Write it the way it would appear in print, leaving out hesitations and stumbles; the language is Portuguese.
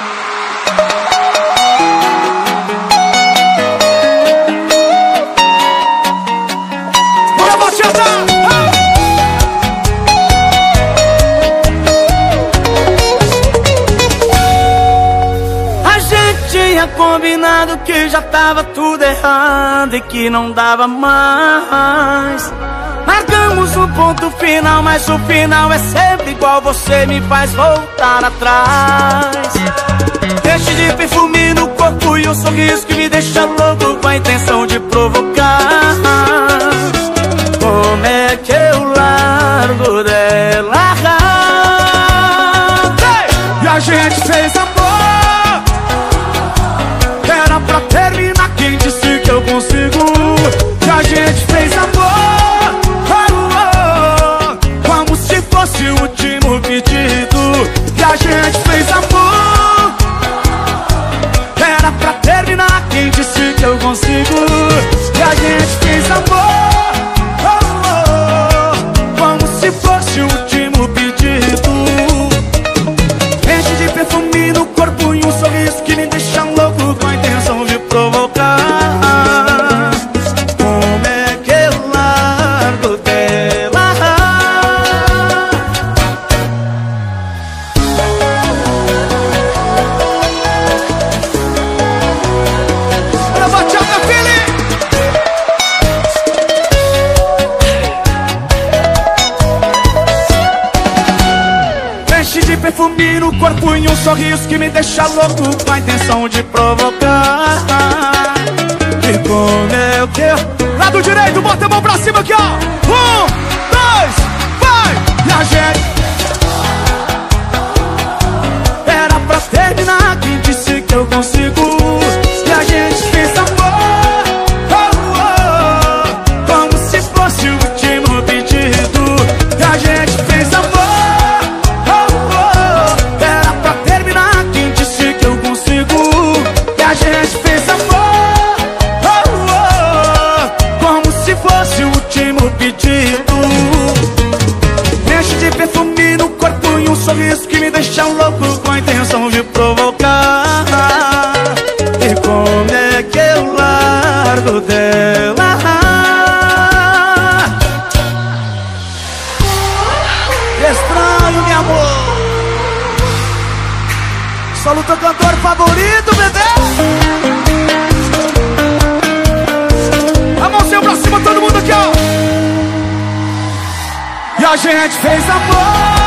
Bora, Batista! A gente tinha combinado que já tava tudo errado e que não dava mais. Marcamos um ponto final, mas o final é sempre igual. Você me faz voltar atrás. Deixe de perfume no corpo e um sorriso que me deixa louco com a intenção de provocar. Como é que eu largo dela? E a gente fez amor, era pra terminar, quem disse que eu consigo? E a gente fez amor, como se fosse o último pedido. E a gente fez amor, era pra terminar, quem disse que eu consigo? E a gente fez amor, como se fosse o último pedido. Enche de perfume no corpo e um sorriso que me deixa louco com a intenção de provocar. Como é que eu largo dela? Bora, Batista, filho! Enche de perfume no corpo e um sorriso que me deixa louco com a intenção de provocar. E como é que eu... Lado direito, bota a mão pra cima aqui, ó. 1, 2, vai! E a gente... Era pra terminar, quem disse que eu consigo? E a gente fez amor, como se fosse o último pedido. E a gente fez amor, era pra terminar, quem disse que eu consigo? E a gente fez amor, como se fosse o último pedido. Enche de perfume no corpo e um sorriso que me deixa louco com a intenção de provocar. E como é que eu largo dela? Estranho, meu amor. Solo teu cantor favorito, bebê. A mãozinha pra cima, todo mundo aqui, ó. E a gente fez amor,